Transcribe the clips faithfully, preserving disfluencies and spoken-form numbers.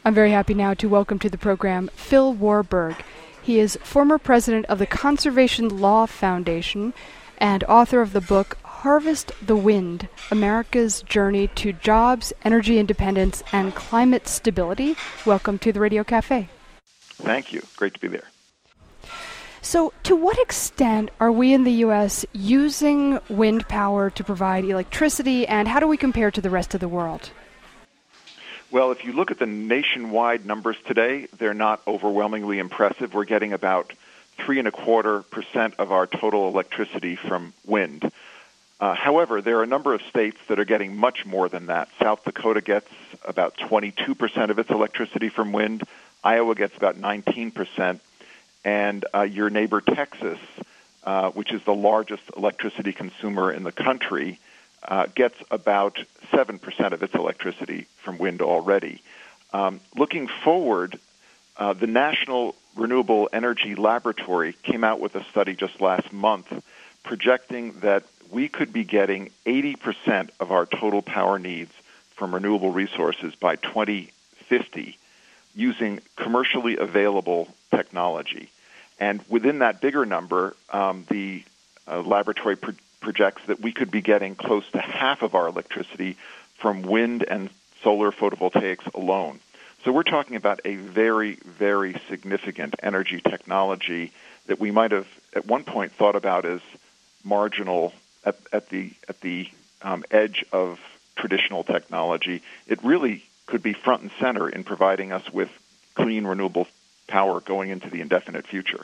I'm very happy now to welcome to the program Phil Warburg. He is former president of the Conservation Law Foundation and author of the book Harvest the Wind, America's Journey to Jobs, Energy Independence, and Climate Stability. Welcome to the Radio Cafe. Thank you. Great to be there. So, to what extent are we in the U S using wind power to provide electricity, and how do we compare to the rest of the world? Well, if you look at the nationwide numbers today, they're not overwhelmingly impressive. We're getting about three and a quarter percent of our total electricity from wind. Uh, however, there are a number of states that are getting much more than that. South Dakota gets about twenty-two percent of its electricity from wind. Iowa gets about nineteen percent. And uh, your neighbor Texas, uh, which is the largest electricity consumer in the country, uh, gets about seven percent of its electricity from wind already. Um, looking forward, uh, the National Renewable Energy Laboratory came out with a study just last month projecting that we could be getting eighty percent of our total power needs from renewable resources by twenty fifty using commercially available technology. And within that bigger number, um, the uh, laboratory pro- projects that we could be getting close to half of our electricity from wind and solar photovoltaics alone. So we're talking about a very, very significant energy technology that we might have at one point thought about as marginal at, at the at the um, edge of traditional technology. It really could be front and center in providing us with clean, renewable power going into the indefinite future.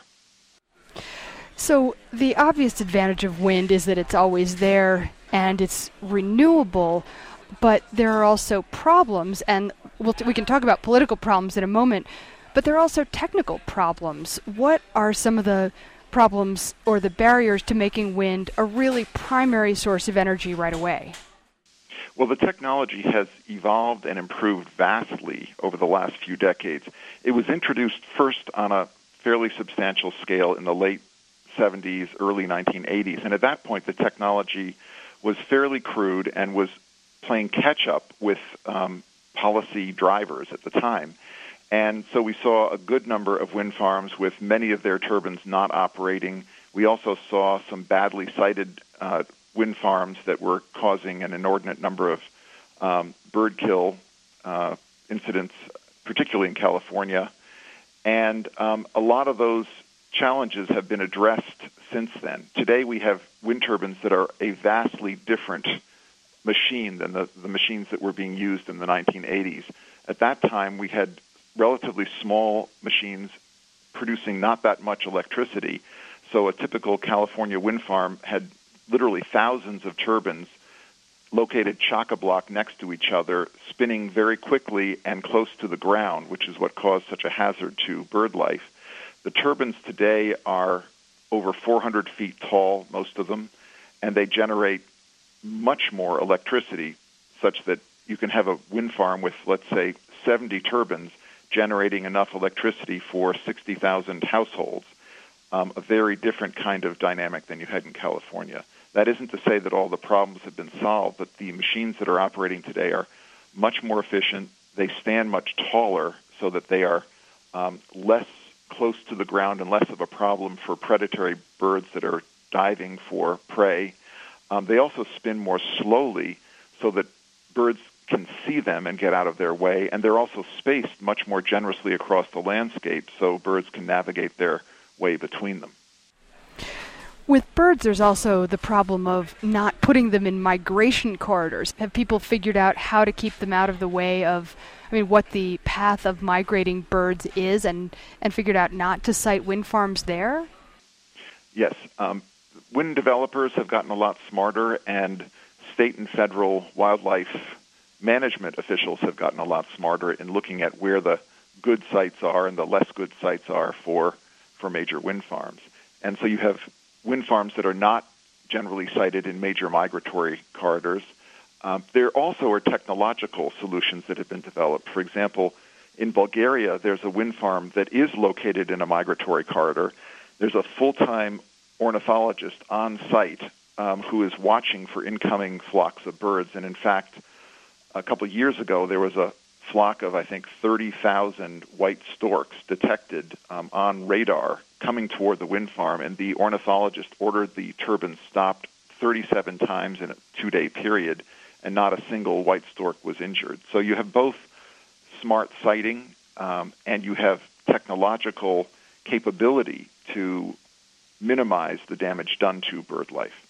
So the obvious advantage of wind is that it's always there and it's renewable, but there are also problems, and we'll t- we can talk about political problems in a moment, but there are also technical problems. What are some of the problems or the barriers to making wind a really primary source of energy right away? Well, the technology has evolved and improved vastly over the last few decades. It was introduced first on a fairly substantial scale in the late seventies, early nineteen eighties, and at that point the technology was fairly crude and was playing catch-up with um, policy drivers at the time. And so we saw a good number of wind farms with many of their turbines not operating. We also saw some badly sited uh, wind farms that were causing an inordinate number of um, bird kill uh, incidents, particularly in California. And um, a lot of those challenges have been addressed since then. Today we have wind turbines that are a vastly different machine than the, the machines that were being used in the nineteen eighties. At that time, we had relatively small machines producing not that much electricity. So a typical California wind farm had literally thousands of turbines located chock-a-block next to each other, spinning very quickly and close to the ground, which is what caused such a hazard to bird life. The turbines today are over four hundred feet tall, most of them, and they generate much more electricity, such that you can have a wind farm with, let's say, seventy turbines generating enough electricity for sixty thousand households, um, a very different kind of dynamic than you had in California. That isn't to say that all the problems have been solved, but the machines that are operating today are much more efficient. They stand much taller so that they are um, less close to the ground and less of a problem for predatory birds that are diving for prey. Um, they also spin more slowly so that birds can see them and get out of their way, and they're also spaced much more generously across the landscape so birds can navigate their way between them. With birds, there's also the problem of not putting them in migration corridors. Have people figured out how to keep them out of the way of, I mean, what the path of migrating birds is, and, and figured out not to site wind farms there? Yes. Um, wind developers have gotten a lot smarter, and state and federal wildlife management officials have gotten a lot smarter in looking at where the good sites are and the less good sites are for, for major wind farms. And so you have wind farms that are not generally sited in major migratory corridors. Um, there also are technological solutions that have been developed. For example, in Bulgaria, there's a wind farm that is located in a migratory corridor. There's a full-time ornithologist on site um, who is watching for incoming flocks of birds. And in fact, a couple of years ago, there was a flock of, I think, thirty thousand white storks detected um, on radar coming toward the wind farm, and the ornithologist ordered the turbines stopped thirty-seven times in a two-day period, and not a single white stork was injured. So you have both smart sighting um, and you have technological capability to minimize the damage done to bird life.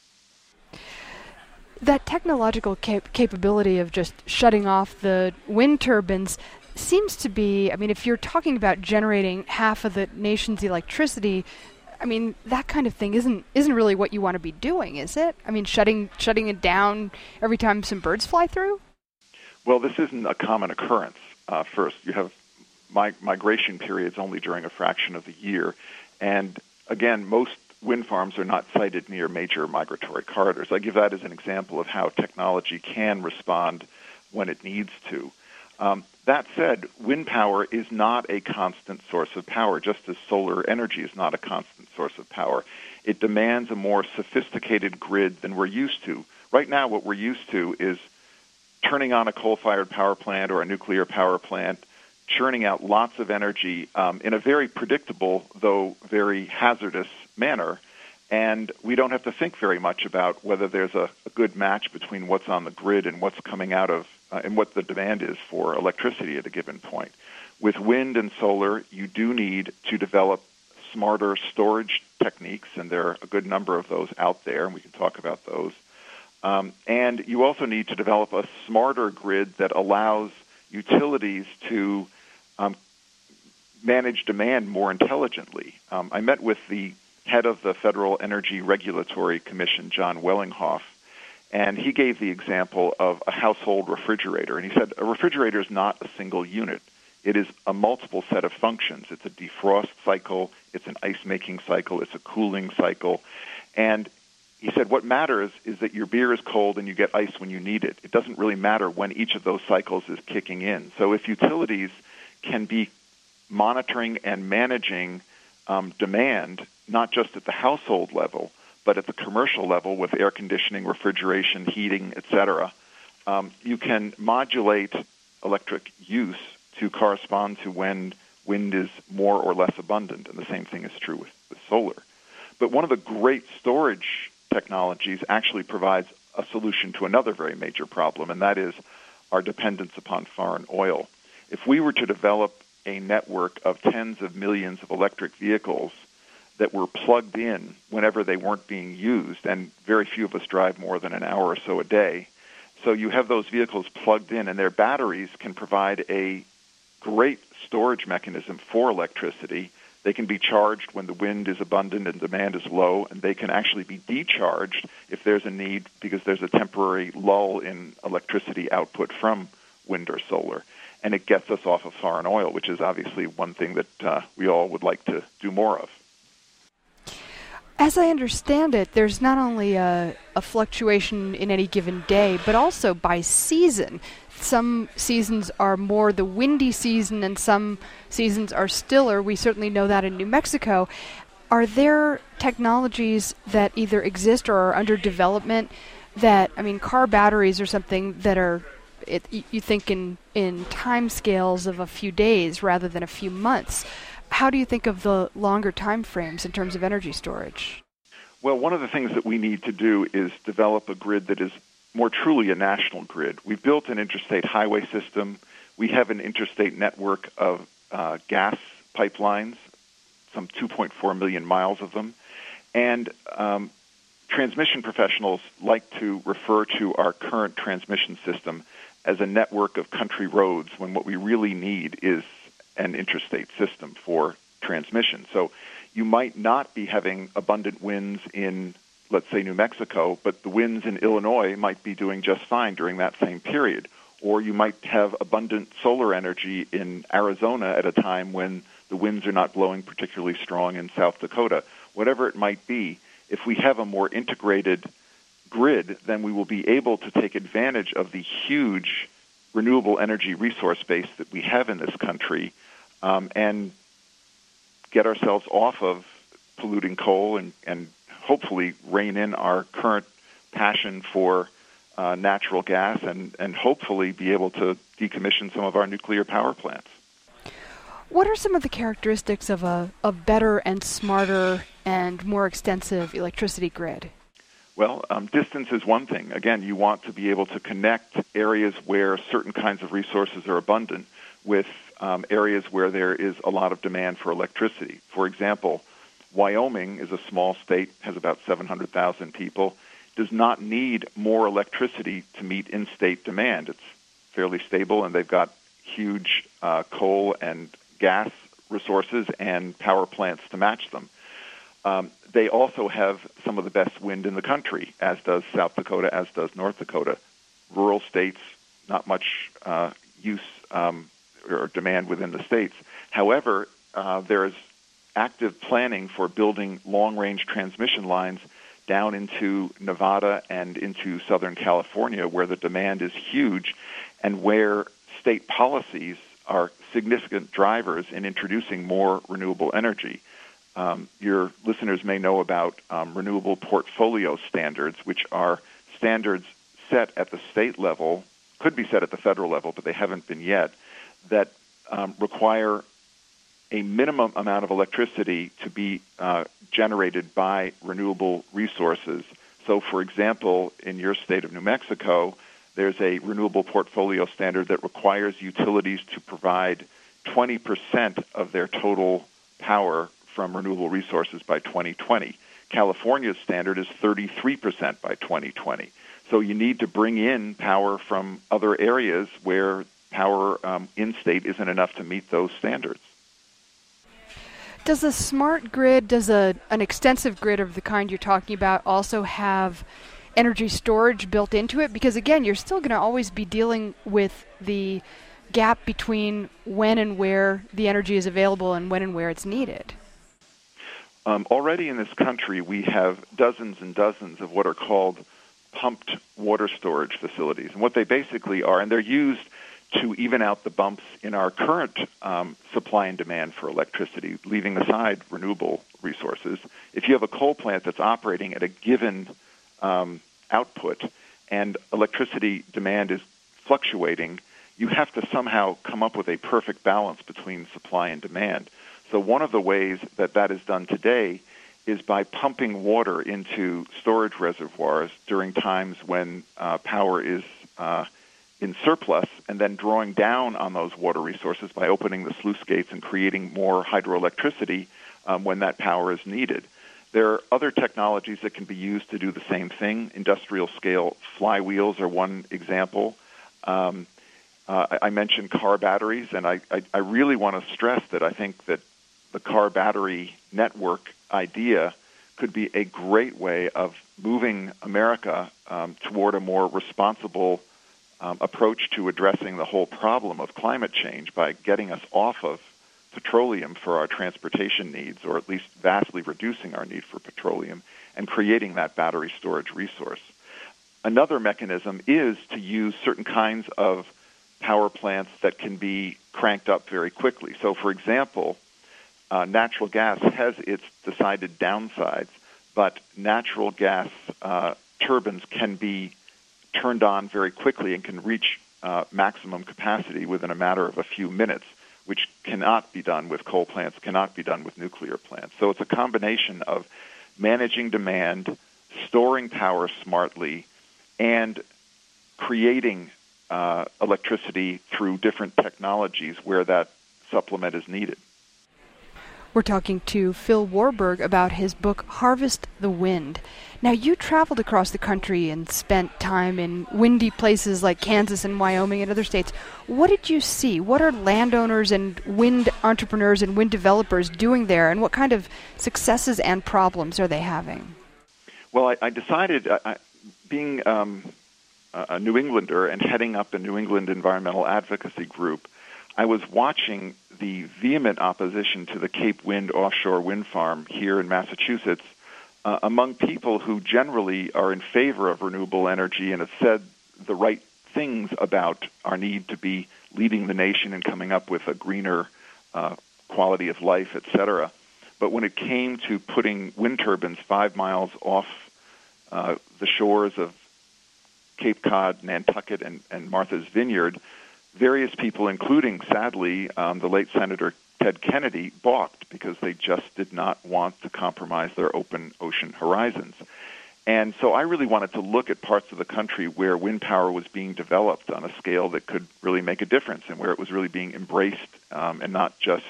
That technological cap- capability of just shutting off the wind turbines seems to be, I mean, if you're talking about generating half of the nation's electricity, I mean, that kind of thing isn't isn't really what you want to be doing, is it? I mean, shutting shutting it down every time some birds fly through? Well, this isn't a common occurrence. Uh, first, you have mi- migration periods only during a fraction of the year, and again, most wind farms are not sited near major migratory corridors. I give that as an example of how technology can respond when it needs to. Um, that said, wind power is not a constant source of power, just as solar energy is not a constant source of power. It demands a more sophisticated grid than we're used to. Right now, what we're used to is turning on a coal-fired power plant or a nuclear power plant, churning out lots of energy um, in a very predictable, though very hazardous manner, and we don't have to think very much about whether there's a, a good match between what's on the grid and what's coming out of, uh, and what the demand is for electricity at a given point. With wind and solar, you do need to develop smarter storage techniques, and there are a good number of those out there, and we can talk about those. Um, and you also need to develop a smarter grid that allows utilities to um, manage demand more intelligently. Um, I met with the head of the Federal Energy Regulatory Commission, John Wellinghoff, and he gave the example of a household refrigerator. And he said a refrigerator is not a single unit. It is a multiple set of functions. It's a defrost cycle, it's an ice-making cycle, it's a cooling cycle. And he said what matters is that your beer is cold and you get ice when you need it. It doesn't really matter when each of those cycles is kicking in. So if utilities can be monitoring and managing um, demand, not just at the household level, but at the commercial level with air conditioning, refrigeration, heating, et cetera, um, you can modulate electric use to correspond to when wind is more or less abundant, and the same thing is true with, with solar. But one of the great storage technologies actually provides a solution to another very major problem, and that is our dependence upon foreign oil. If we were to develop a network of tens of millions of electric vehicles that were plugged in whenever they weren't being used, and very few of us drive more than an hour or so a day, so you have those vehicles plugged in, and their batteries can provide a great storage mechanism for electricity. They can be charged when the wind is abundant and demand is low, and they can actually be decharged if there's a need because there's a temporary lull in electricity output from wind or solar. And it gets us off of foreign oil, which is obviously one thing that uh, we all would like to do more of. As I understand it, there's not only a, a fluctuation in any given day, but also by season. Some seasons are more the windy season, and some seasons are stiller. We certainly know that in New Mexico. Are there technologies that either exist or are under development that, I mean, car batteries or something that are, it, you think in, in time scales of a few days rather than a few months? How do you think of the longer time frames in terms of energy storage? Well, one of the things that we need to do is develop a grid that is more truly a national grid. We've built an interstate highway system. We have an interstate network of uh, gas pipelines, some two point four million miles of them. And um, transmission professionals like to refer to our current transmission system as a network of country roads, when what we really need is an interstate system for transmission. So you might not be having abundant winds in, let's say, New Mexico, but the winds in Illinois might be doing just fine during that same period. Or you might have abundant solar energy in Arizona at a time when the winds are not blowing particularly strong in South Dakota. Whatever it might be, if we have a more integrated grid, then we will be able to take advantage of the huge renewable energy resource base that we have in this country, um, and get ourselves off of polluting coal and, and hopefully rein in our current passion for uh, natural gas and, and hopefully be able to decommission some of our nuclear power plants. What are some of the characteristics of a, a better and smarter and more extensive electricity grid? Well, um, distance is one thing. Again, you want to be able to connect areas where certain kinds of resources are abundant with um, areas where there is a lot of demand for electricity. For example, Wyoming is a small state, has about seven hundred thousand people, does not need more electricity to meet in-state demand. It's fairly stable, and they've got huge uh, coal and gas resources and power plants to match them. Um, they also have some of the best wind in the country, as does South Dakota, as does North Dakota. Rural states, not much uh, use um, or demand within the states. However, uh, there is active planning for building long-range transmission lines down into Nevada and into Southern California, where the demand is huge and where state policies are significant drivers in introducing more renewable energy. Um, your listeners may know about um, renewable portfolio standards, which are standards set at the state level, could be set at the federal level, but they haven't been yet, that um, require a minimum amount of electricity to be uh, generated by renewable resources. So, for example, in your state of New Mexico, there's a renewable portfolio standard that requires utilities to provide twenty percent of their total power from renewable resources by twenty twenty. California's standard is thirty-three percent by twenty twenty. So you need to bring in power from other areas where power um, in-state isn't enough to meet those standards. Does a smart grid, does a an extensive grid of the kind you're talking about also have energy storage built into it? Because again, you're still going to always be dealing with the gap between when and where the energy is available and when and where it's needed. Um, already in this country, we have dozens and dozens of what are called pumped water storage facilities. And what they basically are, and they're used to even out the bumps in our current um, supply and demand for electricity, leaving aside renewable resources. If you have a coal plant that's operating at a given um, output and electricity demand is fluctuating, you have to somehow come up with a perfect balance between supply and demand. So one of the ways that that is done today is by pumping water into storage reservoirs during times when uh, power is uh, in surplus, and then drawing down on those water resources by opening the sluice gates and creating more hydroelectricity um, when that power is needed. There are other technologies that can be used to do the same thing. Industrial scale flywheels are one example. Um, uh, I mentioned car batteries, and I, I, I really want to stress that I think that the car battery network idea could be a great way of moving America um, toward a more responsible Um, approach to addressing the whole problem of climate change by getting us off of petroleum for our transportation needs, or at least vastly reducing our need for petroleum, and creating that battery storage resource. Another mechanism is to use certain kinds of power plants that can be cranked up very quickly. So, for example, uh, natural gas has its decided downsides, but natural gas uh, turbines can be turned on very quickly and can reach uh, maximum capacity within a matter of a few minutes, which cannot be done with coal plants, cannot be done with nuclear plants. So it's a combination of managing demand, storing power smartly, and creating uh, electricity through different technologies where that supplement is needed. We're talking to Phil Warburg about his book, Harvest the Wind. Now, you traveled across the country and spent time in windy places like Kansas and Wyoming and other states. What did you see? What are landowners and wind entrepreneurs and wind developers doing there, and what kind of successes and problems are they having? Well, I, I decided, uh, being um, a New Englander and heading up a New England environmental advocacy group, I was watching the vehement opposition to the Cape Wind offshore wind farm here in Massachusetts uh, among people who generally are in favor of renewable energy and have said the right things about our need to be leading the nation and coming up with a greener uh, quality of life, et cetera. But when it came to putting wind turbines five miles off uh, the shores of Cape Cod, Nantucket, and, and Martha's Vineyard, various people, including, sadly, um, the late Senator Ted Kennedy, balked because they just did not want to compromise their open ocean horizons. And so I really wanted to look at parts of the country where wind power was being developed on a scale that could really make a difference and where it was really being embraced um, and not just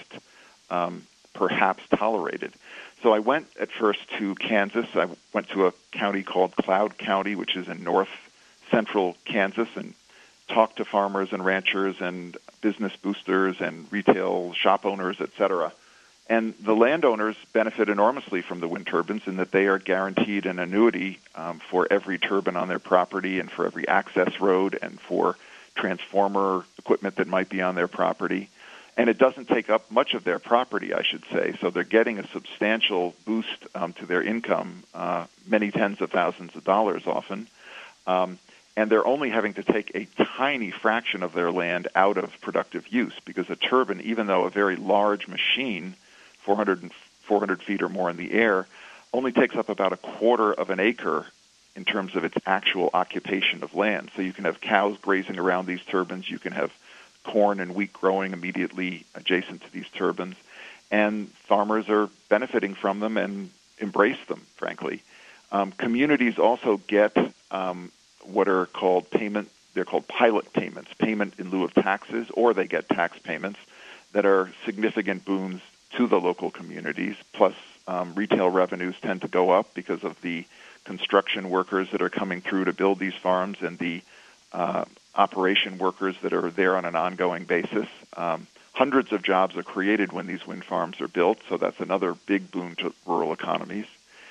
um, perhaps tolerated. So I went at first to Kansas. I went to a county called Cloud County, which is in north central Kansas, and talked to farmers and ranchers and business boosters and retail shop owners, et cetera. And the landowners benefit enormously from the wind turbines in that they are guaranteed an annuity um, for every turbine on their property and for every access road and for transformer equipment that might be on their property. And it doesn't take up much of their property, I should say. So they're getting a substantial boost um, to their income, uh, many tens of thousands of dollars often. Um, and they're only having to take a tiny fraction of their land out of productive use because a turbine, even though a very large machine, four hundred, four hundred feet or more in the air, only takes up about a quarter of an acre in terms of its actual occupation of land. So you can have cows grazing around these turbines. You can have corn and wheat growing immediately adjacent to these turbines. And farmers are benefiting from them and embrace them, frankly. Um, communities also get um, what are called payment, they're called pilot payments, payment in lieu of taxes, or they get tax payments that are significant boons to the local communities, plus um, retail revenues tend to go up because of the construction workers that are coming through to build these farms and the uh, operation workers that are there on an ongoing basis. Um, hundreds of jobs are created when these wind farms are built, so that's another big boon to rural economies.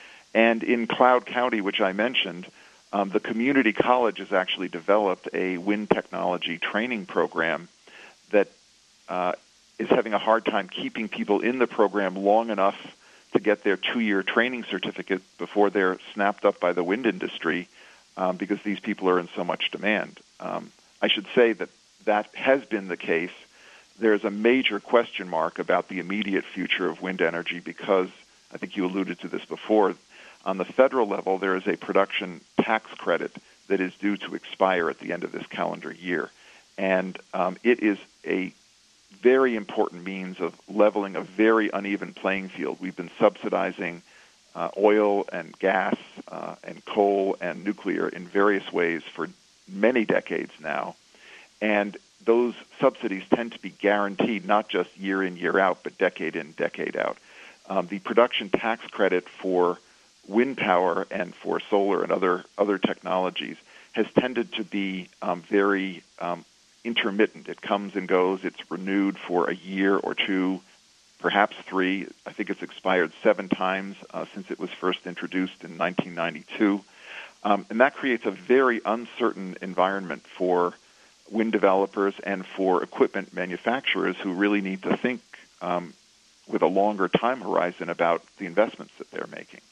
And in Cloud County, which I mentioned, um, the community college has actually developed a wind technology training program that uh, is having a hard time keeping people in the program long enough to get their two-year training certificate before they're snapped up by the wind industry um, because these people are in so much demand. Um, I should say that that has been the case. There's a major question mark about the immediate future of wind energy because, I think you alluded to this before, on the federal level there is a production tax credit that is due to expire at the end of this calendar year. And um, it is a very important means of leveling a very uneven playing field. We've been subsidizing uh, oil and gas uh, and coal and nuclear in various ways for many decades now. And those subsidies tend to be guaranteed not just year in, year out, but decade in, decade out. Um, the production tax credit for wind power and for solar and other, other technologies has tended to be um, very um, intermittent. It comes and goes. It's renewed for a year or two, perhaps three. I think it's expired seven times uh, since it was first introduced in nineteen ninety-two. Um, and that creates a very uncertain environment for wind developers and for equipment manufacturers who really need to think um, with a longer time horizon about the investments that they're making.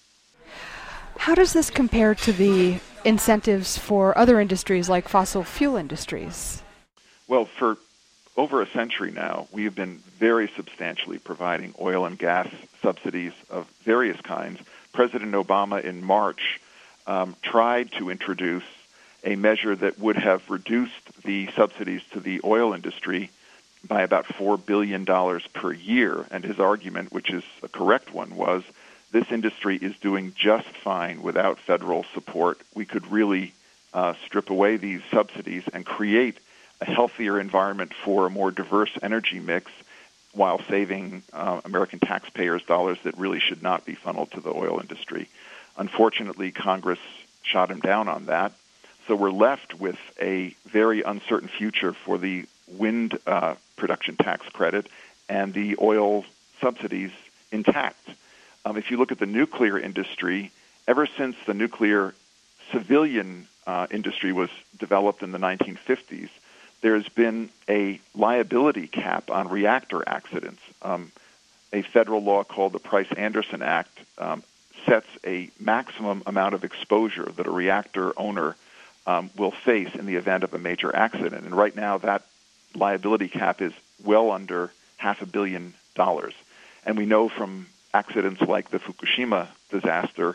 How does this compare to the incentives for other industries like fossil fuel industries? Well, for over a century now, we have been very substantially providing oil and gas subsidies of various kinds. President Obama in March um, tried to introduce a measure that would have reduced the subsidies to the oil industry by about four billion dollars per year. And his argument, which is a correct one, was this industry is doing just fine without federal support. We could really uh, strip away these subsidies and create a healthier environment for a more diverse energy mix while saving uh, American taxpayers' dollars that really should not be funneled to the oil industry. Unfortunately, Congress shot him down on that. So we're left with a very uncertain future for the wind uh, production tax credit and the oil subsidies intact. Um, if you look at the nuclear industry, ever since the nuclear civilian uh, industry was developed in the nineteen fifties, there's been a liability cap on reactor accidents. Um, a federal law called the Price-Anderson Act um, sets a maximum amount of exposure that a reactor owner um, will face in the event of a major accident. And right now that liability cap is well under half a billion dollars. And we know from accidents like the Fukushima disaster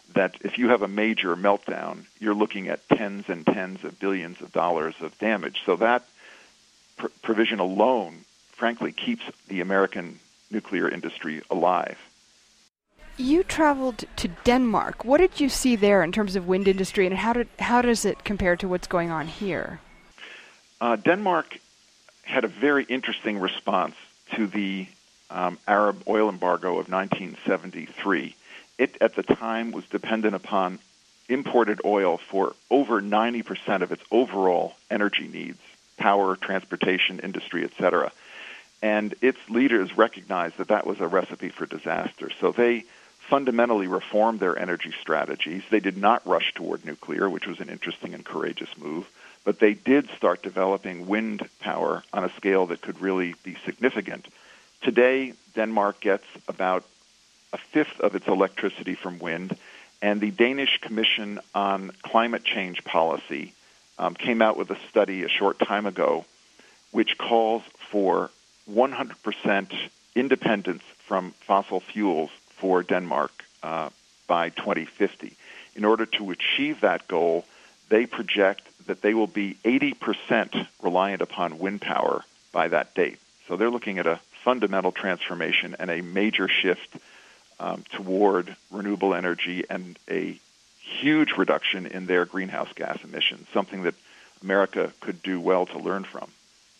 that if you have a major meltdown, you're looking at tens and tens of billions of dollars of damage. So that pr- provision alone, frankly, keeps the American nuclear industry alive. You traveled to Denmark. What did you see there in terms of wind industry, and how did how does it compare to what's going on here? Uh, Denmark had a very interesting response to the um, Arab oil embargo of nineteen seventy-three. It, at the time, was dependent upon imported oil for over ninety percent of its overall energy needs, power, transportation, industry, et cetera. And its leaders recognized that that was a recipe for disaster. So they fundamentally reformed their energy strategies. They did not rush toward nuclear, which was an interesting and courageous move, but they did start developing wind power on a scale that could really be significant. Today, Denmark gets about a fifth of its electricity from wind, and the Danish Commission on Climate Change Policy um, came out with a study a short time ago which calls for one hundred percent independence from fossil fuels for Denmark uh, by twenty fifty. In order to achieve that goal, they project that they will be eighty percent reliant upon wind power by that date. So they're looking at a fundamental transformation and a major shift um, toward renewable energy and a huge reduction in their greenhouse gas emissions, something that America could do well to learn from.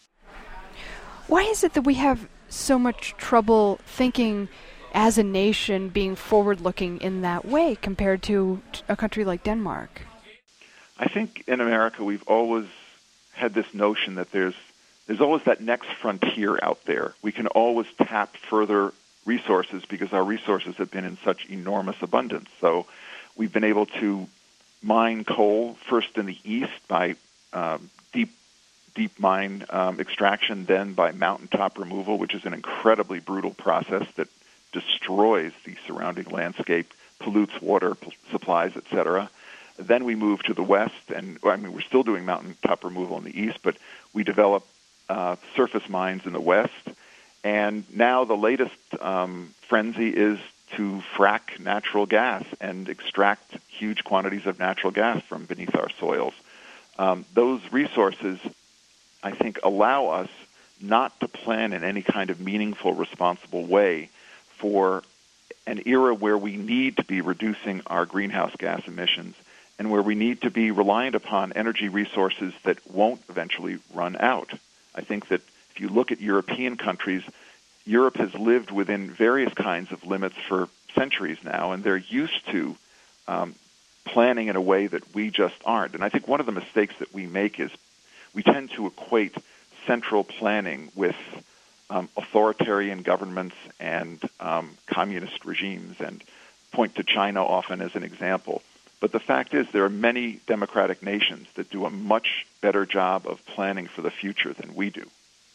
Why is it that we have so much trouble thinking as a nation being forward-looking in that way compared to a country like Denmark? I think in America we've always had this notion that there's there's always that next frontier out there. We can always tap further resources because our resources have been in such enormous abundance. So we've been able to mine coal first in the east by um, deep deep mine um, extraction, then by mountaintop removal, which is an incredibly brutal process that destroys the surrounding landscape, pollutes water p- supplies, et cetera. Then we move to the west, and I mean, we're still doing mountaintop removal in the east, but we develop uh, surface mines in the west. And now the latest um, frenzy is to frack natural gas and extract huge quantities of natural gas from beneath our soils. Um, those resources, I think, allow us not to plan in any kind of meaningful, responsible way for an era where we need to be reducing our greenhouse gas emissions and where we need to be reliant upon energy resources that won't eventually run out. I think that if you look at European countries, Europe has lived within various kinds of limits for centuries now, and they're used to um, planning in a way that we just aren't. And I think one of the mistakes that we make is we tend to equate central planning with um, authoritarian governments and um, communist regimes and point to China often as an example. But the fact is there are many democratic nations that do a much better job of planning for the future than we do.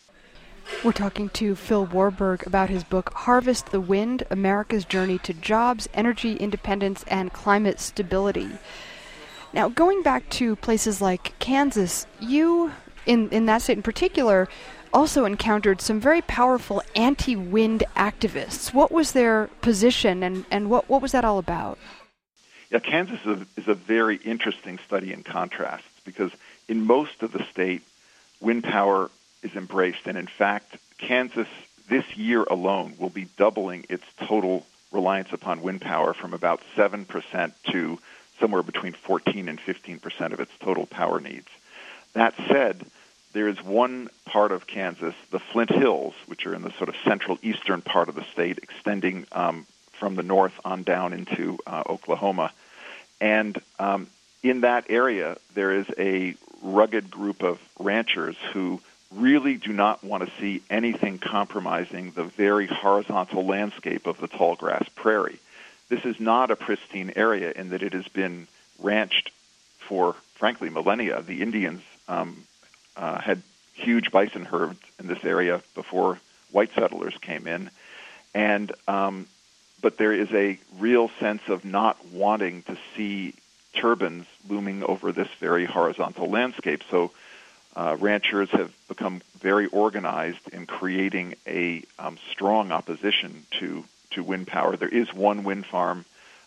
We're talking to Phil Warburg about his book, Harvest the Wind, America's Journey to Jobs, Energy Independence, and Climate Stability. Now, going back to places like Kansas, you, in, in that state in particular, also encountered some very powerful anti-wind activists. What was their position, and, and what, what was that all about? Yeah, Kansas is a, is a very interesting study in contrasts because in most of the state, wind power is embraced. And in fact, Kansas this year alone will be doubling its total reliance upon wind power from about seven percent to somewhere between fourteen and fifteen percent of its total power needs. That said, there is one part of Kansas, the Flint Hills, which are in the sort of central eastern part of the state, extending um, from the north on down into uh, Oklahoma. And um, in that area, there is a rugged group of ranchers who really do not want to see anything compromising the very horizontal landscape of the tallgrass prairie. This is not a pristine area in that it has been ranched for, frankly, millennia. The Indians um, uh, had huge bison herds in this area before white settlers came in. And um, but there is a real sense of not wanting to see turbines looming over this very horizontal landscape. So uh, ranchers have become very organized in creating a um, strong opposition to, to wind power. There is one wind farm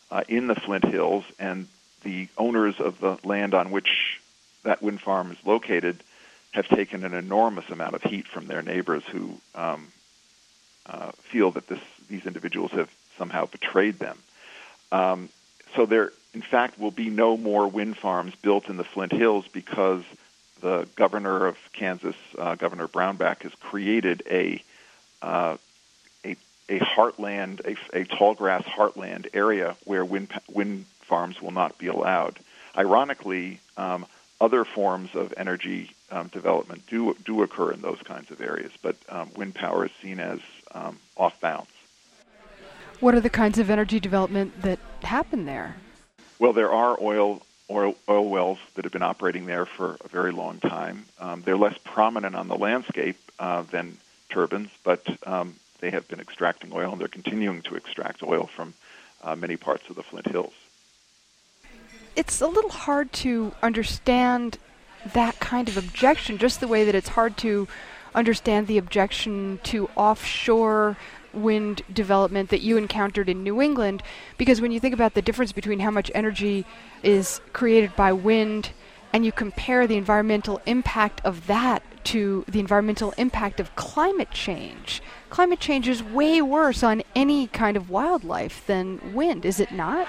uh, in the Flint Hills, and the owners of the land on which that wind farm is located have taken an enormous amount of heat from their neighbors who um, uh, feel that this, these individuals have somehow betrayed them. Um, so there, in fact, will be no more wind farms built in the Flint Hills because the governor of Kansas, uh, Governor Brownback, has created a uh, a, a heartland, a, a tall grass heartland area where wind wind farms will not be allowed. Ironically, um, other forms of energy um, development do do occur in those kinds of areas, but um, wind power is seen as um, off bounds. What are the kinds of energy development that happen there? Well, there are oil oil, oil wells that have been operating there for a very long time. Um, they're less prominent on the landscape uh, than turbines, but um, they have been extracting oil, and they're continuing to extract oil from uh, many parts of the Flint Hills. It's a little hard to understand that kind of objection, just the way that it's hard to understand the objection to offshore wind development that you encountered in New England, because when you think about the difference between how much energy is created by wind and you compare the environmental impact of that to the environmental impact of climate change, climate change is way worse on any kind of wildlife than wind, is it not?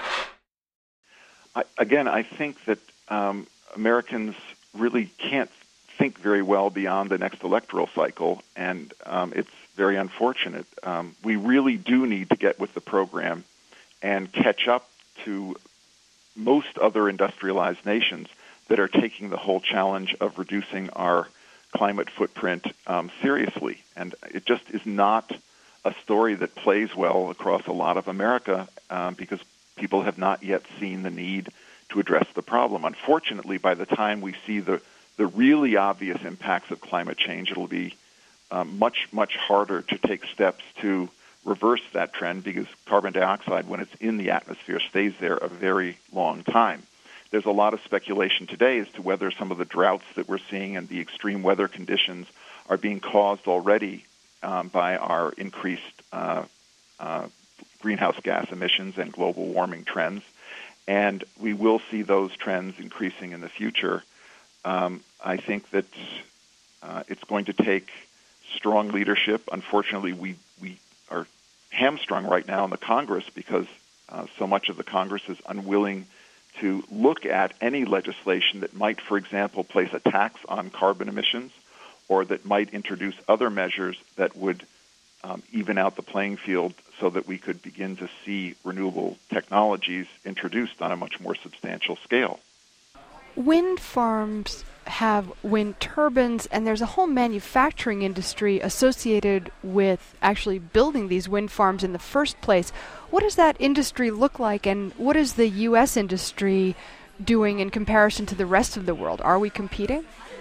I, again, I think that um, Americans really can't think very well beyond the next electoral cycle, and um, it's very unfortunate. Um, we really do need to get with the program and catch up to most other industrialized nations that are taking the whole challenge of reducing our climate footprint um, seriously. And it just is not a story that plays well across a lot of America um, because people have not yet seen the need to address the problem. Unfortunately, by the time we see the, the really obvious impacts of climate change, it'll be um, much, much harder to take steps to reverse that trend because carbon dioxide, when it's in the atmosphere, stays there a very long time. There's a lot of speculation today as to whether some of the droughts that we're seeing and the extreme weather conditions are being caused already um, by our increased uh, uh, greenhouse gas emissions and global warming trends. And we will see those trends increasing in the future. Um, I think that uh, it's going to take strong leadership. Unfortunately, we, we are hamstrung right now in the Congress because uh, so much of the Congress is unwilling to look at any legislation that might, for example, place a tax on carbon emissions or that might introduce other measures that would um, even out the playing field so that we could begin to see renewable technologies introduced on a much more substantial scale. Wind farms have wind turbines, and there's a whole manufacturing industry associated with actually building these wind farms in the first place. What does that industry look like, and what is the U S industry doing in comparison to the rest of the world? Are we competing?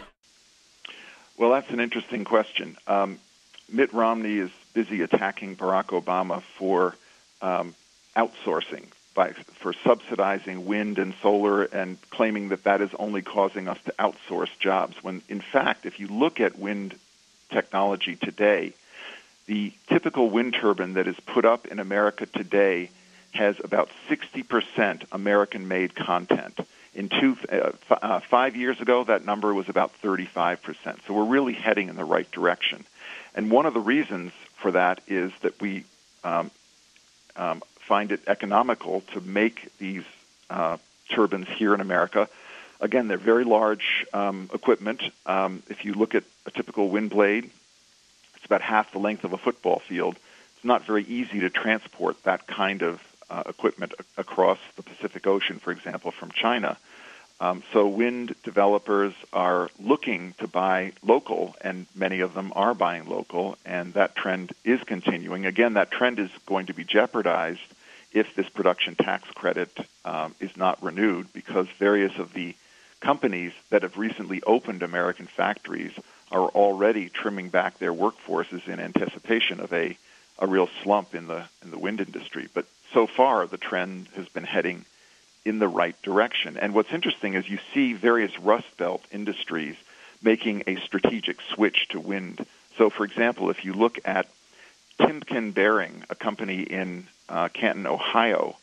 Well, that's an interesting question. Um, Mitt Romney is busy attacking Barack Obama for um, outsourcing, by, for subsidizing wind and solar and claiming that that is only causing us to outsource jobs, when in fact, if you look at wind technology today, the typical wind turbine that is put up in America today has about sixty percent American-made content. In two, uh, f- uh, five years ago, that number was about thirty-five percent. So we're really heading in the right direction. And one of the reasons for that is that we um, um, find it economical to make these uh, turbines here in America. Again, they're very large um, equipment. Um, if you look at a typical wind blade, it's about half the length of a football field. It's not very easy to transport that kind of uh, equipment a- across the Pacific Ocean, for example, from China. Um, so wind developers are looking to buy local, and many of them are buying local, and that trend is continuing. Again, that trend is going to be jeopardized if this production tax credit um, is not renewed, because various of the companies that have recently opened American factories are already trimming back their workforces in anticipation of a, a real slump in the in the wind industry. But so far, the trend has been heading in the right direction. And what's interesting is you see various Rust Belt industries making a strategic switch to wind. So, for example, if you look at Timken Bearing, a company in uh, Canton, Ohio,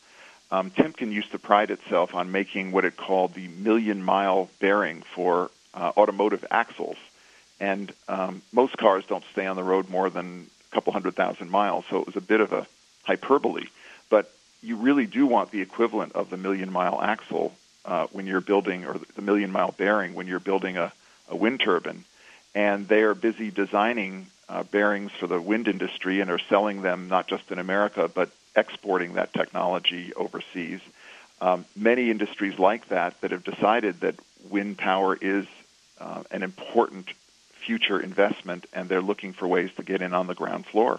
Um, Timken used to pride itself on making what it called the million-mile bearing for uh, automotive axles. And um, most cars don't stay on the road more than a couple hundred thousand miles, so it was a bit of a hyperbole. But you really do want the equivalent of the million-mile axle uh, when you're building, or the million-mile bearing when you're building a, a wind turbine. And they are busy designing uh, bearings for the wind industry and are selling them not just in America, but exporting that technology overseas. Um, many industries like that that have decided that wind power is uh, an important future investment, and they're looking for ways to get in on the ground floor.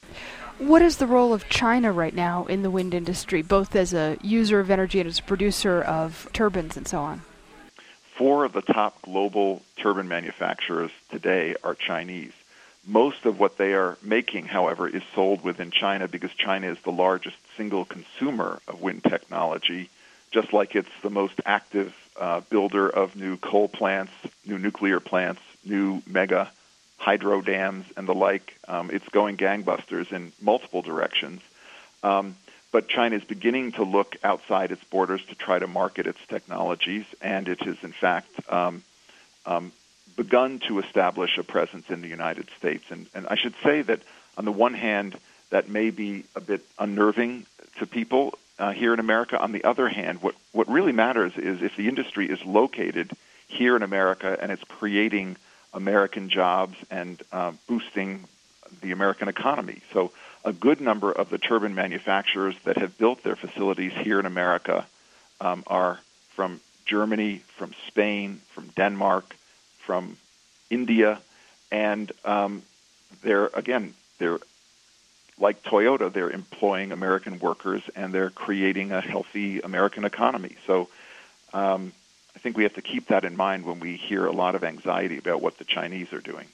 What is the role of China right now in the wind industry, both as a user of energy and as a producer of turbines and so on? Four of the top global turbine manufacturers today are Chinese. Most of what they are making, however, is sold within China because China is the largest single consumer of wind technology, just like it's the most active uh, builder of new coal plants, new nuclear plants, new mega hydro dams, and the like. Um, it's going gangbusters in multiple directions. Um, but China is beginning to look outside its borders to try to market its technologies, and it has, in fact, um, um, begun to establish a presence in the United States. And, and I should say that, on the one hand, that may be a bit unnerving to people uh, here in America. On the other hand, what, what really matters is if the industry is located here in America and it's creating American jobs and uh, boosting the American economy. So a good number of the turbine manufacturers that have built their facilities here in America um, are from Germany, from Spain, from Denmark, from India, and um, they're, again, they're like Toyota, they're employing American workers, and they're creating a healthy American economy. So um, I think we have to keep that in mind when we hear a lot of anxiety about what the Chinese are doing.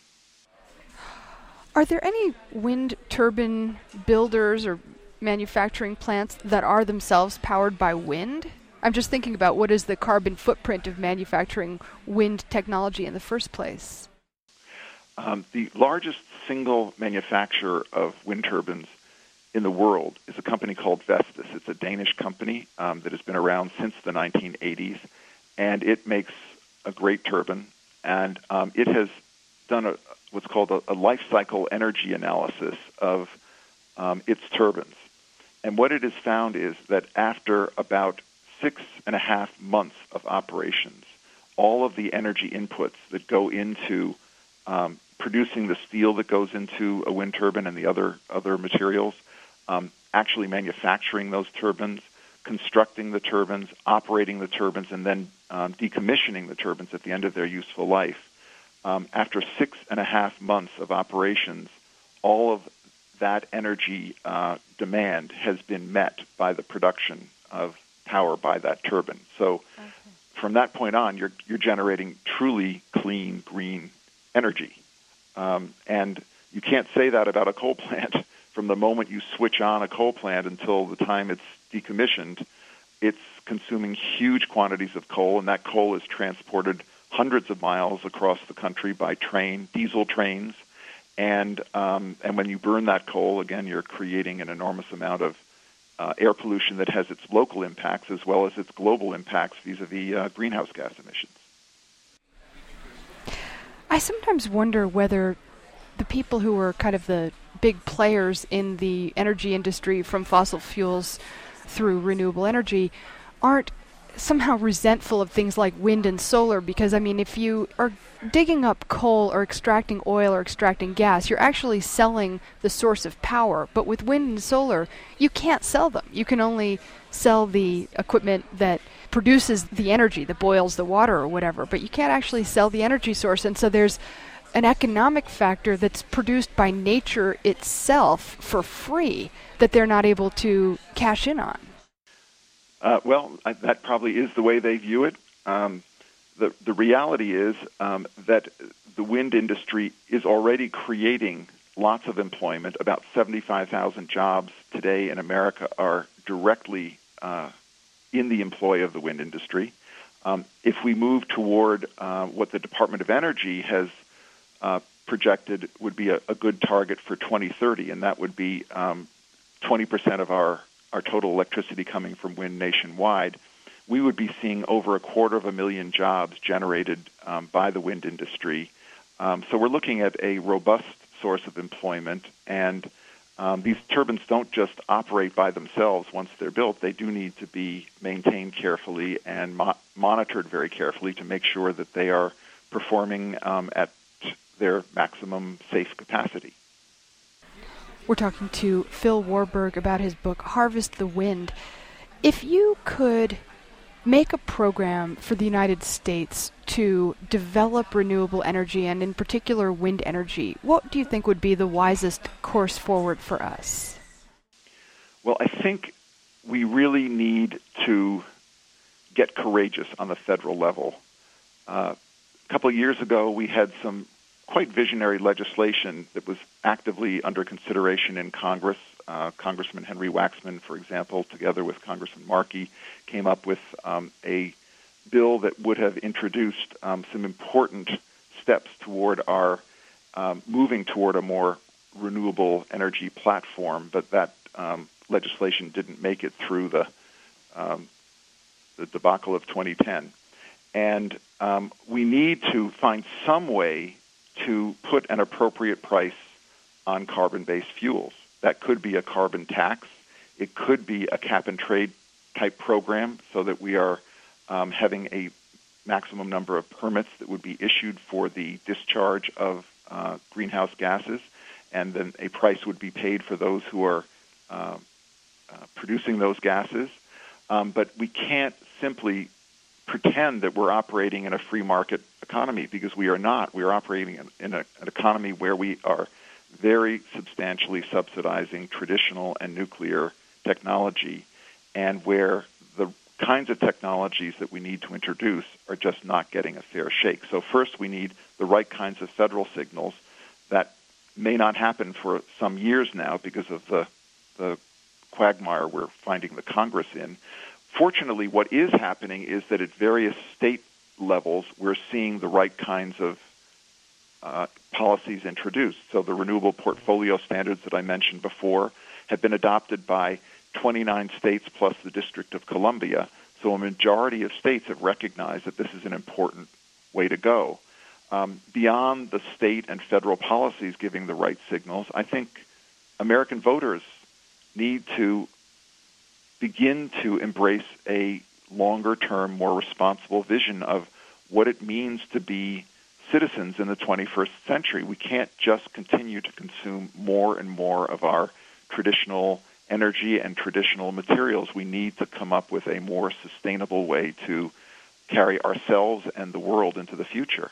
Are there any wind turbine builders or manufacturing plants that are themselves powered by wind? I'm just thinking about what is the carbon footprint of manufacturing wind technology in the first place. Um, the largest single manufacturer of wind turbines in the world is a company called Vestas. It's a Danish company um, that has been around since the nineteen eighties, and it makes a great turbine. And um, it has done a, what's called a, a life cycle energy analysis of um, its turbines. And what it has found is that after about six and a half months of operations, all of the energy inputs that go into um, producing the steel that goes into a wind turbine and the other other materials, um, actually manufacturing those turbines, constructing the turbines, operating the turbines, and then um, decommissioning the turbines at the end of their useful life. Um, after six and a half months of operations, all of that energy uh, demand has been met by the production of power by that turbine. So okay. From that point on, you're you're generating truly clean, green energy. Um, and you can't say that about a coal plant. From the moment you switch on a coal plant until the time it's decommissioned, it's consuming huge quantities of coal, and that coal is transported hundreds of miles across the country by train, diesel trains. And um, and when you burn that coal, again, you're creating an enormous amount of Uh, air pollution that has its local impacts as well as its global impacts vis-a-vis uh, greenhouse gas emissions. I sometimes wonder whether the people who are kind of the big players in the energy industry from fossil fuels through renewable energy aren't somehow resentful of things like wind and solar, because, I mean, if you are digging up coal or extracting oil or extracting gas, you're actually selling the source of power. But with wind and solar, you can't sell them. You can only sell the equipment that produces the energy, that boils the water or whatever, but you can't actually sell the energy source. And so there's an economic factor that's produced by nature itself for free that they're not able to cash in on. Uh, well, I, that probably is the way they view it. Um, the the reality is um, that the wind industry is already creating lots of employment. About seventy-five thousand jobs today in America are directly uh, in the employ of the wind industry. Um, if we move toward uh, what the Department of Energy has uh, projected would be a, a good target for twenty thirty, and that would be um, twenty percent of our our total electricity coming from wind nationwide, we would be seeing over a quarter of a million jobs generated um, by the wind industry. Um, so we're looking at a robust source of employment, and um, these turbines don't just operate by themselves once they're built. They do need to be maintained carefully and mo- monitored very carefully to make sure that they are performing um, at their maximum safe capacity. We're talking to Phil Warburg about his book, Harvest the Wind. If you could make a program for the United States to develop renewable energy, and in particular wind energy, what do you think would be the wisest course forward for us? Well, I think we really need to get courageous on the federal level. Uh, a couple of years ago, we had some quite visionary legislation that was actively under consideration in Congress. Uh, Congressman Henry Waxman, for example, together with Congressman Markey, came up with um, a bill that would have introduced um, some important steps toward our um, moving toward a more renewable energy platform, but that um, legislation didn't make it through the um, the debacle of twenty ten. And um, we need to find some way to put an appropriate price on carbon-based fuels. That could be a carbon tax. It could be a cap-and-trade type program so that we are um, having a maximum number of permits that would be issued for the discharge of uh, greenhouse gases, and then a price would be paid for those who are uh, uh, producing those gases. Um, but we can't simply pretend that we're operating in a free market economy, because we are not. We are operating in, in a, an economy where we are very substantially subsidizing traditional and nuclear technology, and where the kinds of technologies that we need to introduce are just not getting a fair shake. So first we need the right kinds of federal signals. That may not happen for some years now because of the, the quagmire we're finding the Congress in. Fortunately, what is happening is that at various state levels, we're seeing the right kinds of uh, policies introduced. So the renewable portfolio standards that I mentioned before have been adopted by twenty-nine states plus the District of Columbia. So a majority of states have recognized that this is an important way to go. Um, beyond the state and federal policies giving the right signals, I think American voters need to begin to embrace a longer-term, more responsible vision of what it means to be citizens in the twenty-first century. We can't just continue to consume more and more of our traditional energy and traditional materials. We need to come up with a more sustainable way to carry ourselves and the world into the future.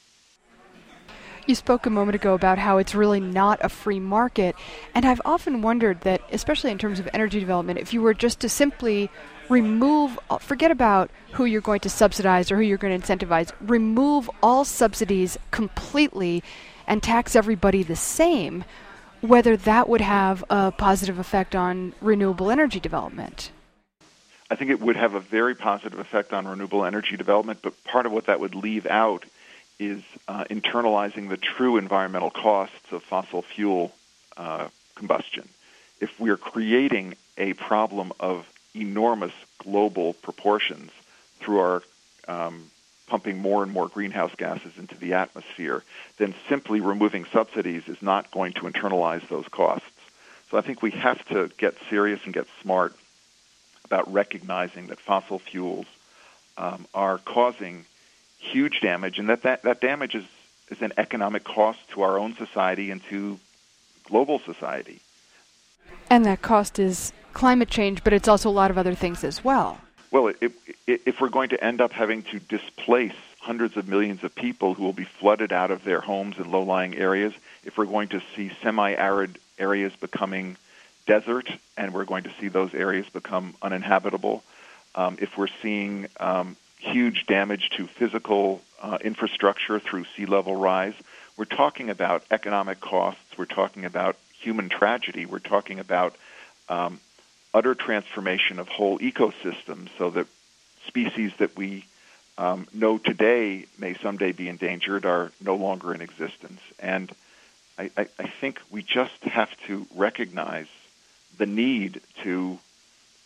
You spoke a moment ago about how it's really not a free market, and I've often wondered that, especially in terms of energy development, if you were just to simply remove, forget about who you're going to subsidize or who you're going to incentivize, remove all subsidies completely and tax everybody the same, whether that would have a positive effect on renewable energy development. I think it would have a very positive effect on renewable energy development, but part of what that would leave out is uh, internalizing the true environmental costs of fossil fuel uh, combustion. If we're creating a problem of enormous global proportions through our um, pumping more and more greenhouse gases into the atmosphere, then simply removing subsidies is not going to internalize those costs. So I think we have to get serious and get smart about recognizing that fossil fuels um, are causing huge damage, and that, that, that damage is, is an economic cost to our own society and to global society. And that cost is climate change, but it's also a lot of other things as well. Well, it, it, if we're going to end up having to displace hundreds of millions of people who will be flooded out of their homes in low-lying areas, if we're going to see semi-arid areas becoming desert and we're going to see those areas become uninhabitable, um, if we're seeing um, huge damage to physical uh, infrastructure through sea level rise, we're talking about economic costs, we're talking about human tragedy, we're talking about um, utter transformation of whole ecosystems so that species that we um, know today may someday be endangered are no longer in existence. And I, I, I think we just have to recognize the need to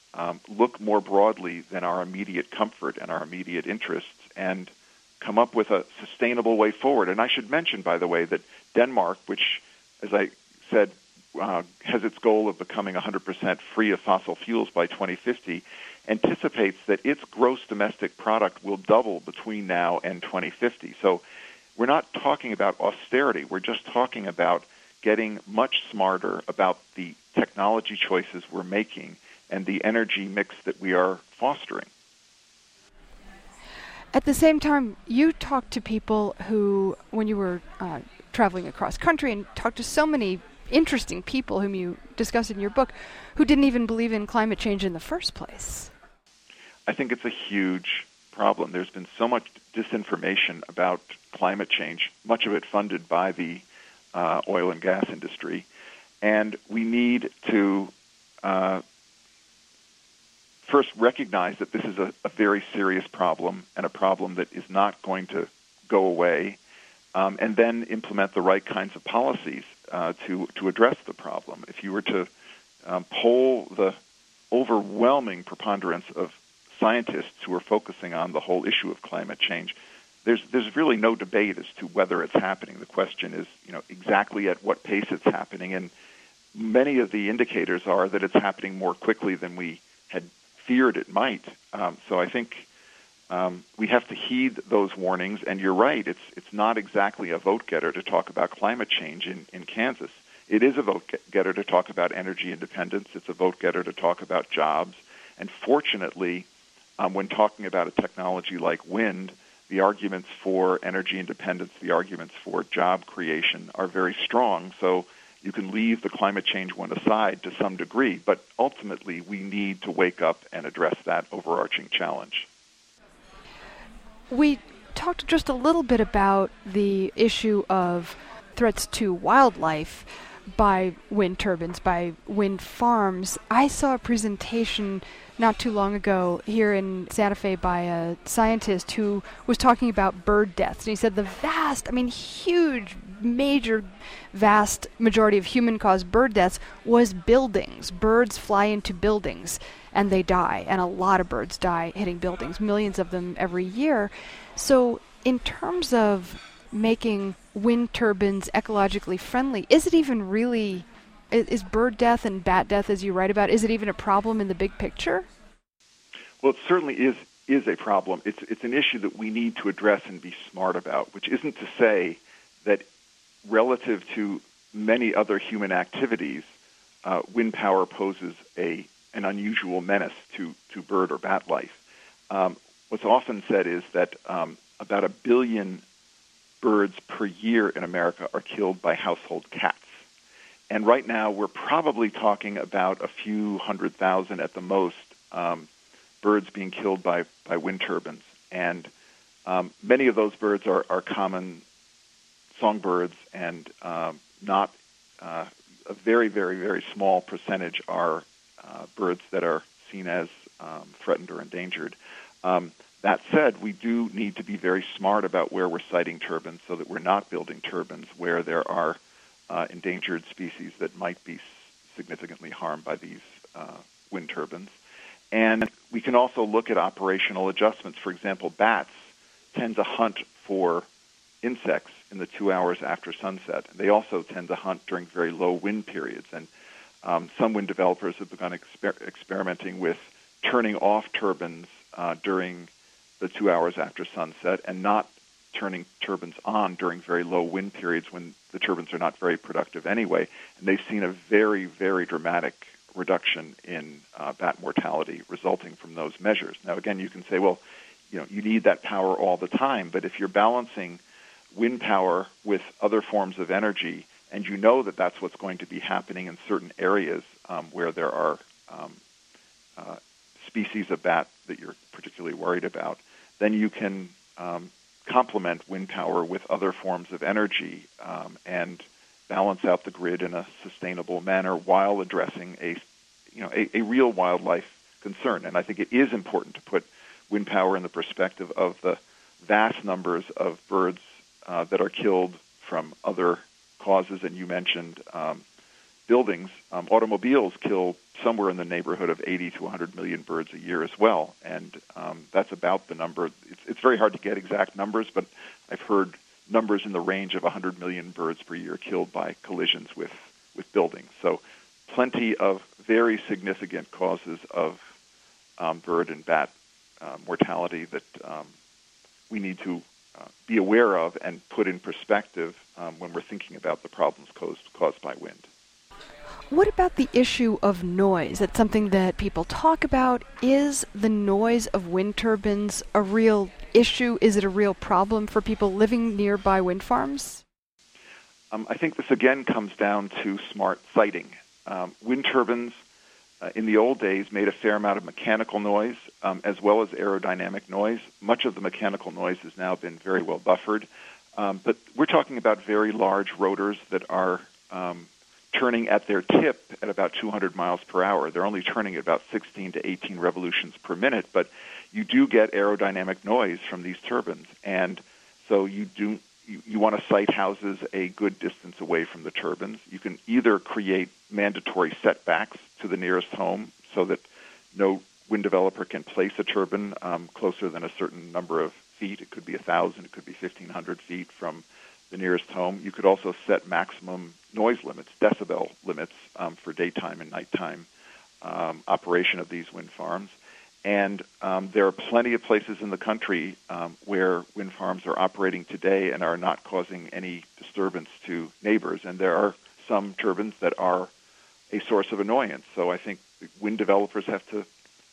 um, look more broadly than our immediate comfort and our immediate interests and come up with a sustainable way forward. And I should mention, by the way, that Denmark, which, as I said, uh, has its goal of becoming one hundred percent free of fossil fuels by twenty fifty, anticipates that its gross domestic product will double between now and twenty fifty. So we're not talking about austerity. We're just talking about getting much smarter about the technology choices we're making and the energy mix that we are fostering. At the same time, you talked to people who, when you were uh, traveling across country, and talked to so many interesting people whom you discuss in your book, who didn't even believe in climate change in the first place. I think it's a huge problem. There's been so much disinformation about climate change, much of it funded by the uh, oil and gas industry, and we need to uh, first recognize that this is a, a very serious problem and a problem that is not going to go away, um, and then implement the right kinds of policies uh, to, to address the problem. If you were to um, poll the overwhelming preponderance of scientists who are focusing on the whole issue of climate change, there's there's really no debate as to whether it's happening. The question is, you know, exactly at what pace it's happening, and many of the indicators are that it's happening more quickly than we had feared it might. Um, so I think um, we have to heed those warnings. And you're right; it's it's not exactly a vote getter to talk about climate change in, in Kansas. It is a vote getter to talk about energy independence. It's a vote getter to talk about jobs. And fortunately, um, when talking about a technology like wind, the arguments for energy independence, the arguments for job creation are very strong. So you can leave the climate change one aside to some degree, but ultimately we need to wake up and address that overarching challenge. We talked just a little bit about the issue of threats to wildlife by wind turbines, by wind farms. I saw a presentation not too long ago here in Santa Fe by a scientist who was talking about bird deaths. And he said the vast, I mean huge, major, vast majority of human-caused bird deaths was buildings. Birds fly into buildings and they die. And a lot of birds die hitting buildings, millions of them every year. So in terms of making wind turbines ecologically friendly, is it even really, is bird death and bat death, as you write about, is it even a problem in the big picture? Well, it certainly is is a problem. It's it's an issue that we need to address and be smart about, which isn't to say that relative to many other human activities, uh, wind power poses a an unusual menace to, to bird or bat life. Um, what's often said is that um, about a billion birds per year in America are killed by household cats. And right now we're probably talking about a few hundred thousand at the most um, birds being killed by, by wind turbines. And um, many of those birds are, are common songbirds, and um, not uh, a very, very, very small percentage are uh, birds that are seen as um, threatened or endangered. Um, That said, we do need to be very smart about where we're siting turbines so that we're not building turbines where there are uh, endangered species that might be significantly harmed by these uh, wind turbines. And we can also look at operational adjustments. For example, bats tend to hunt for insects in the two hours after sunset. They also tend to hunt during very low wind periods. And um, some wind developers have begun exper- experimenting with turning off turbines uh, during the two hours after sunset and not turning turbines on during very low wind periods when the turbines are not very productive anyway. And they've seen a very, very dramatic reduction in uh, bat mortality resulting from those measures. Now, again, you can say, well, you know, you need that power all the time, but if you're balancing wind power with other forms of energy, and you know that that's what's going to be happening in certain areas um, where there are um, uh, species of bat that you're particularly worried about, then you can um, complement wind power with other forms of energy um, and balance out the grid in a sustainable manner while addressing a, you know, a, a real wildlife concern. And I think it is important to put wind power in the perspective of the vast numbers of birds uh, that are killed from other causes. And you mentioned um, buildings, um, automobiles kill somewhere in the neighborhood of eighty to one hundred million birds a year as well, and um, that's about the number. It's, it's very hard to get exact numbers, but I've heard numbers in the range of one hundred million birds per year killed by collisions with, with buildings. So plenty of very significant causes of um, bird and bat uh, mortality that um, we need to uh, be aware of and put in perspective um, when we're thinking about the problems caused, caused by wind. What about the issue of noise? That's something that people talk about. Is the noise of wind turbines a real issue? Is it a real problem for people living nearby wind farms? Um, I think this again comes down to smart siting. Um, wind turbines uh, in the old days made a fair amount of mechanical noise um, as well as aerodynamic noise. Much of the mechanical noise has now been very well buffered. Um, but we're talking about very large rotors that are um, turning at their tip at about two hundred miles per hour. They're only turning at about sixteen to eighteen revolutions per minute, but you do get aerodynamic noise from these turbines. And so you do you, you want to site houses a good distance away from the turbines. You can either create mandatory setbacks to the nearest home so that no wind developer can place a turbine um, closer than a certain number of feet. It could be one thousand, it could be fifteen hundred feet from the nearest home. You could also set maximum noise limits, decibel limits, um, for daytime and nighttime um, operation of these wind farms. And um, there are plenty of places in the country um, where wind farms are operating today and are not causing any disturbance to neighbors. And there are some turbines that are a source of annoyance. So I think wind developers have to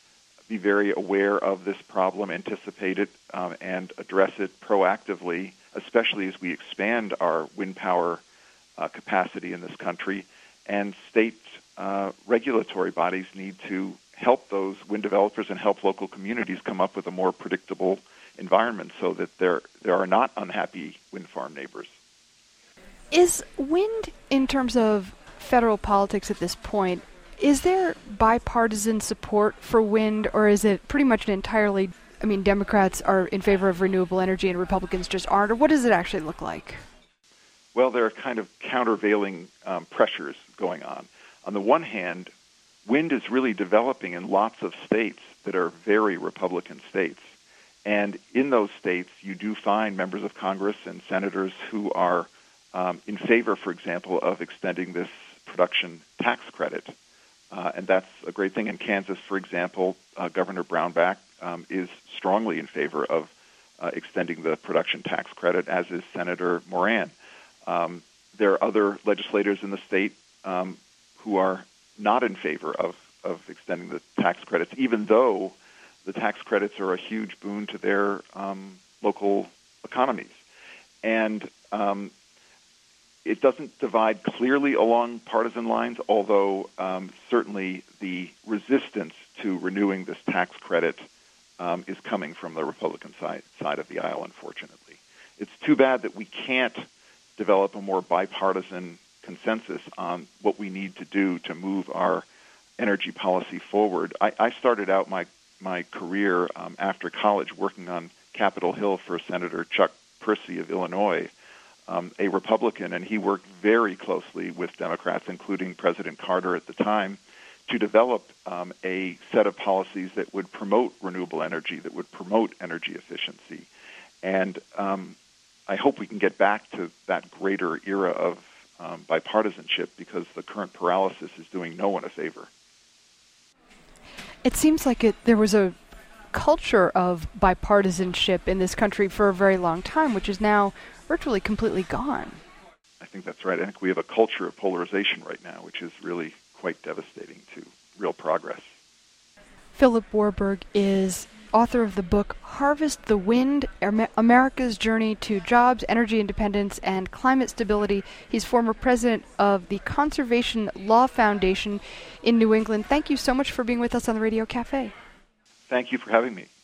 be very aware of this problem, anticipate it, um, and address it proactively, especially as we expand our wind power uh, capacity in this country. And state uh, regulatory bodies need to help those wind developers and help local communities come up with a more predictable environment so that there there are not unhappy wind farm neighbors. Is wind, in terms of federal politics at this point, is there bipartisan support for wind, or is it pretty much an entirely, I mean, Democrats are in favor of renewable energy and Republicans just aren't, or what does it actually look like? Well, there are kind of countervailing um, pressures going on. On the one hand, wind is really developing in lots of states that are very Republican states. And in those states, you do find members of Congress and senators who are um, in favor, for example, of extending this production tax credit. Uh, and that's a great thing. In Kansas, for example, uh, Governor Brownback um, is strongly in favor of uh, extending the production tax credit, as is Senator Moran. Um, there are other legislators in the state um, who are not in favor of, of extending the tax credits, even though the tax credits are a huge boon to their um, local economies. And um, it doesn't divide clearly along partisan lines, although um, certainly the resistance to renewing this tax credit um, is coming from the Republican side, side of the aisle, unfortunately. It's too bad that we can't develop a more bipartisan consensus on what we need to do to move our energy policy forward. I, I started out my, my career um, after college working on Capitol Hill for Senator Chuck Percy of Illinois, Um, a Republican, and he worked very closely with Democrats, including President Carter at the time, to develop um, a set of policies that would promote renewable energy, that would promote energy efficiency. And um, I hope we can get back to that greater era of um, bipartisanship, because the current paralysis is doing no one a favor. It seems like it, there was a culture of bipartisanship in this country for a very long time, which is now virtually completely gone. I think that's right. I think we have a culture of polarization right now, which is really quite devastating to real progress. Philip Warburg is author of the book Harvest the Wind, America's Journey to Jobs, Energy Independence, and Climate Stability. He's former president of the Conservation Law Foundation in New England. Thank you so much for being with us on the Radio Cafe. Thank you for having me.